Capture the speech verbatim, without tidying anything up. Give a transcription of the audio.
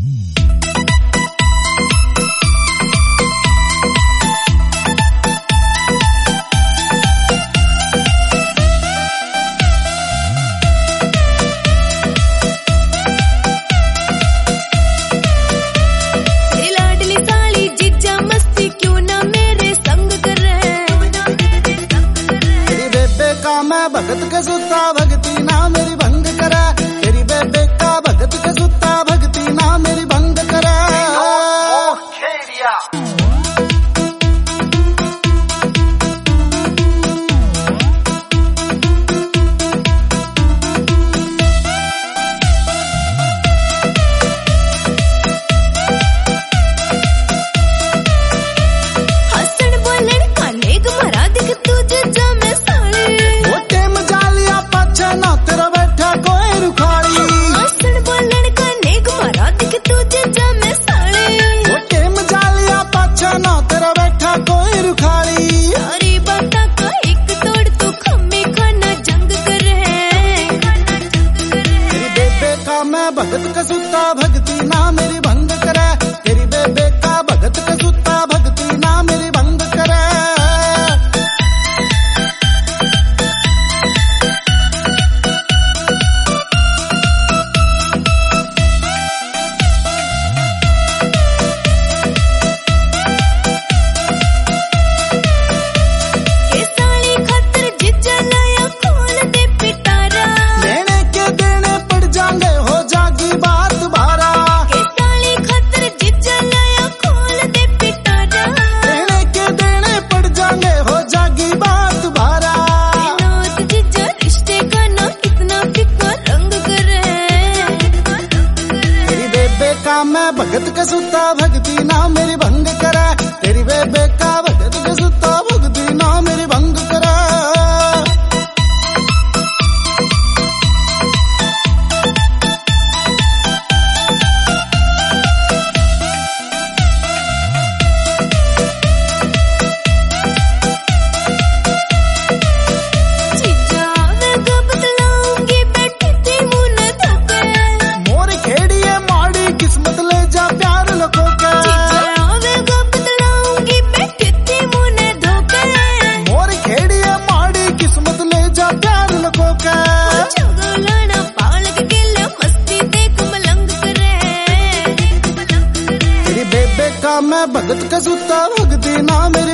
भगत के सुता भगती ना मेरी भंग करा, तेरी बेबे का भगत के सुता भगती ना मेरी भंग करा। हसन बोलन का नेग मरा दिख तुझे जमे साले, ना तेरा बैठा कोई रुखाड़ी। हसन बोलन का नेग मरा दिख तुझे जमे साले, वो टेम जालिया पाछा ना तेरा बैठा कोई रुखाड़ी। सारी बाता का एक तोड़ तू खम्मे खाना जंग कर है। तेरी बेबे का मैं भगत का सुता भगती ना मेरी भंग करे, तेरी बेबे का भगत का सुता भगती ना मेरी भंग करे। मैं भगत का सुता भगती ना मेरी भंग करा, तेरी बेबे का भगत का सुता भगती ना मेरी भंग करा। मैं भगत का सुता भगती ना मेरी